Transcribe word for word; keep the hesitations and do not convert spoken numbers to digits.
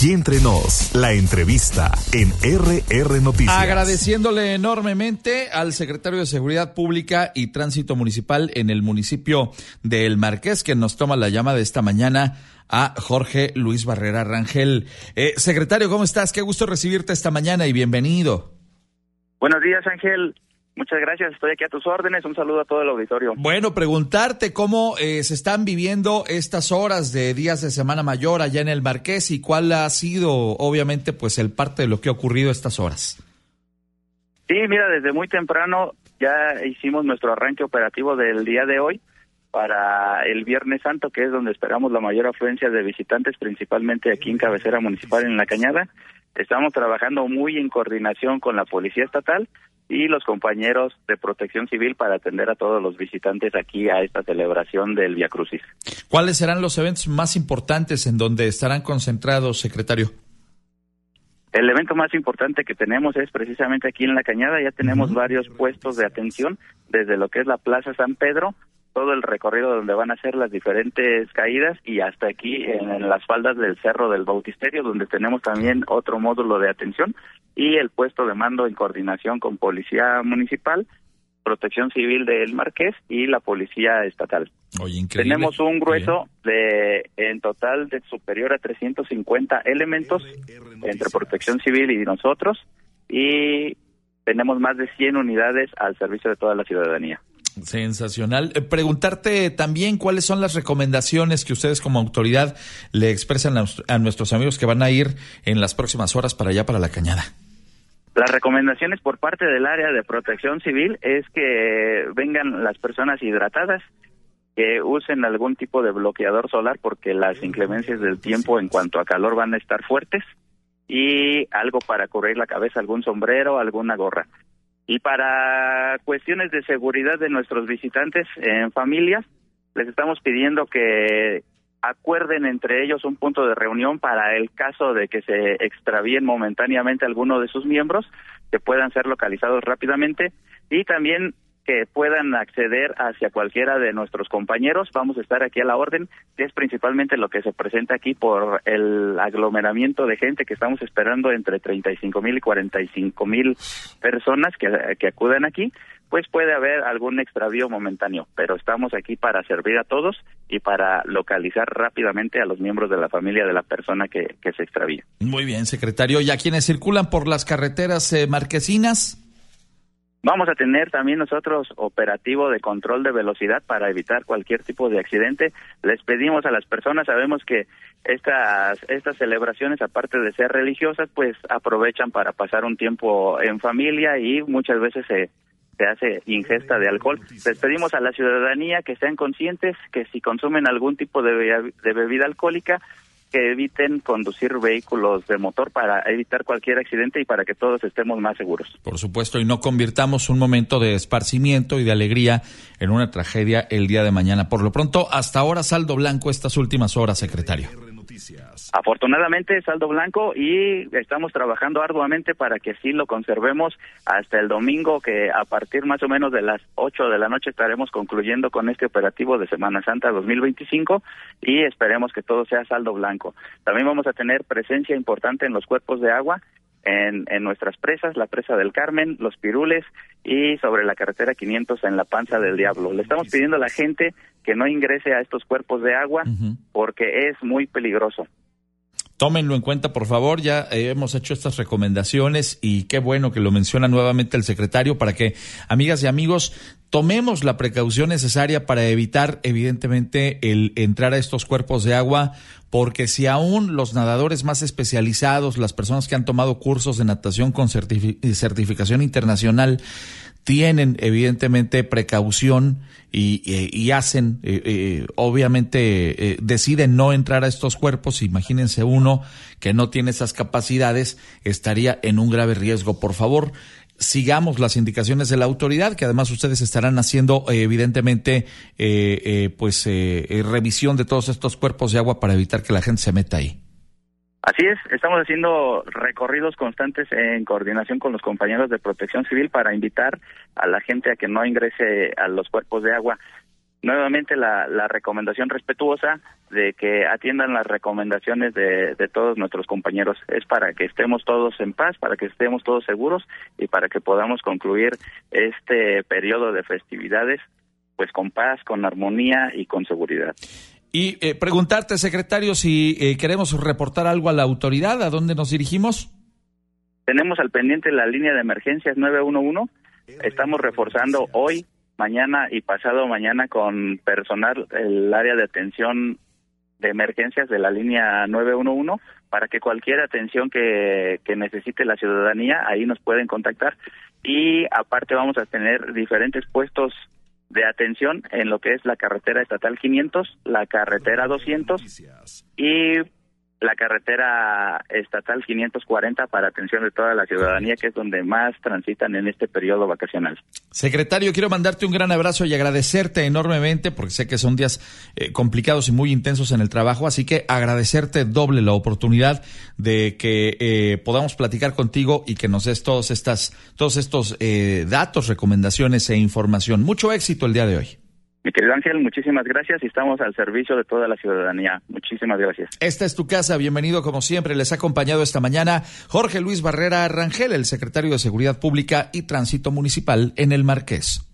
Aquí entre nos, la entrevista en R R Noticias. Agradeciéndole enormemente al secretario de Seguridad Pública y Tránsito Municipal en el municipio de El Marqués, que nos toma la llamada esta mañana, a Jorge Luis Barrera Rangel. Eh, secretario, ¿cómo estás? Qué gusto recibirte esta mañana y bienvenido. Buenos días, Ángel. Muchas gracias, estoy aquí a tus órdenes. Un saludo a todo el auditorio. Bueno, preguntarte cómo eh, se están viviendo estas horas de días de Semana Mayor allá en El Marqués y cuál ha sido, obviamente, pues el parte de lo que ha ocurrido estas horas. Sí, mira, desde muy temprano ya hicimos nuestro arranque operativo del día de hoy para el Viernes Santo, que es donde esperamos la mayor afluencia de visitantes, principalmente aquí en Cabecera Municipal, en La Cañada. Estamos trabajando muy en coordinación con la Policía Estatal y los compañeros de Protección Civil para atender a todos los visitantes aquí a esta celebración del Vía Crucis. ¿Cuáles serán los eventos más importantes en donde estarán concentrados, secretario? El evento más importante que tenemos es precisamente aquí en La Cañada. Ya tenemos uh-huh. varios puestos de atención, desde lo que es la Plaza San Pedro, todo el recorrido donde van a ser las diferentes caídas y hasta aquí en, en las faldas del Cerro del Bautisterio, donde tenemos también otro módulo de atención y el puesto de mando en coordinación con Policía Municipal, Protección Civil de El Marqués y la Policía Estatal. Oye, increíble. Tenemos un grueso de en total de superior a trescientos cincuenta elementos entre Protección Civil y nosotros, y tenemos más de cien unidades al servicio de toda la ciudadanía. Sensacional. Eh, preguntarte también cuáles son las recomendaciones que ustedes como autoridad le expresan a, a nuestros amigos que van a ir en las próximas horas para allá, para La Cañada. Las recomendaciones por parte del área de Protección Civil es que vengan las personas hidratadas, que usen algún tipo de bloqueador solar porque las inclemencias del tiempo en cuanto a calor van a estar fuertes, y algo para cubrir la cabeza, algún sombrero, alguna gorra. Y para cuestiones de seguridad de nuestros visitantes en familias, les estamos pidiendo que acuerden entre ellos un punto de reunión para el caso de que se extravíen momentáneamente alguno de sus miembros, que puedan ser localizados rápidamente, y también que puedan acceder hacia cualquiera de nuestros compañeros. Vamos a estar aquí a la orden, que es principalmente lo que se presenta aquí por el aglomeramiento de gente que estamos esperando, entre treinta y cinco mil y cuarenta y cinco mil personas que, que acudan aquí. Pues puede haber algún extravío momentáneo, pero estamos aquí para servir a todos y para localizar rápidamente a los miembros de la familia de la persona que, que se extravíe. Muy bien, secretario. ¿Y a quienes circulan por las carreteras eh, marquesinas? Vamos a tener también nosotros operativo de control de velocidad para evitar cualquier tipo de accidente. Les pedimos a las personas, sabemos que estas estas celebraciones, aparte de ser religiosas, pues aprovechan para pasar un tiempo en familia y muchas veces se, se hace ingesta de alcohol. Les pedimos a la ciudadanía que sean conscientes que si consumen algún tipo de, be- de bebida alcohólica, que eviten conducir vehículos de motor para evitar cualquier accidente y para que todos estemos más seguros. Por supuesto, y no convirtamos un momento de esparcimiento y de alegría en una tragedia el día de mañana. Por lo pronto, hasta ahora saldo blanco estas últimas horas, secretario. Afortunadamente, saldo blanco, y estamos trabajando arduamente para que sí lo conservemos hasta el domingo, que a partir más o menos de las ocho de la noche estaremos concluyendo con este operativo de Semana Santa dos mil veinticinco, y esperemos que todo sea saldo blanco. También vamos a tener presencia importante en los cuerpos de agua, en, en nuestras presas, la presa del Carmen, los Pirules y sobre la carretera quinientos en la Panza del Diablo. Le estamos pidiendo a la gente que no ingrese a estos cuerpos de agua uh-huh. porque es muy peligroso. Tómenlo en cuenta, por favor. Ya eh, hemos hecho estas recomendaciones y qué bueno que lo menciona nuevamente el secretario para que, amigas y amigos, tomemos la precaución necesaria para evitar, evidentemente, el entrar a estos cuerpos de agua, porque si aún los nadadores más especializados, las personas que han tomado cursos de natación con certific- certificación internacional, tienen evidentemente precaución y, y, y hacen, eh, eh, obviamente eh, deciden no entrar a estos cuerpos, imagínense uno que no tiene esas capacidades, estaría en un grave riesgo. Por favor, sigamos las indicaciones de la autoridad, que además ustedes estarán haciendo eh, evidentemente eh, eh, pues eh, eh, revisión de todos estos cuerpos de agua para evitar que la gente se meta ahí. Así es, estamos haciendo recorridos constantes en coordinación con los compañeros de Protección Civil para invitar a la gente a que no ingrese a los cuerpos de agua. nuevamente la, la recomendación respetuosa de que atiendan las recomendaciones de, de todos nuestros compañeros. Es para que estemos todos en paz, para que estemos todos seguros y para que podamos concluir este periodo de festividades pues con paz, con armonía y con seguridad. Y eh, preguntarte, secretario, si eh, queremos reportar algo a la autoridad, ¿a dónde nos dirigimos? Tenemos al pendiente la línea de emergencias nueve uno uno. Estamos reforzando hoy, mañana y pasado mañana con personal el área de atención de emergencias de la línea nueve uno uno para que cualquier atención que, que necesite la ciudadanía, ahí nos pueden contactar. Y aparte vamos a tener diferentes puestos de atención en lo que es la carretera estatal quinientos, la carretera doscientos y la carretera estatal quinientos cuarenta para atención de toda la ciudadanía, que es donde más transitan en este periodo vacacional. Secretario, quiero mandarte un gran abrazo y agradecerte enormemente, porque sé que son días eh, complicados y muy intensos en el trabajo, así que agradecerte doble la oportunidad de que eh, podamos platicar contigo y que nos des todos, estas, todos estos eh, datos, recomendaciones e información. Mucho éxito el día de hoy. Mi querido Ángel, muchísimas gracias y estamos al servicio de toda la ciudadanía. Muchísimas gracias. Esta es tu casa, bienvenido como siempre. Les ha acompañado esta mañana Jorge Luis Barrera Rangel, el secretario de Seguridad Pública y Tránsito Municipal en El Marqués.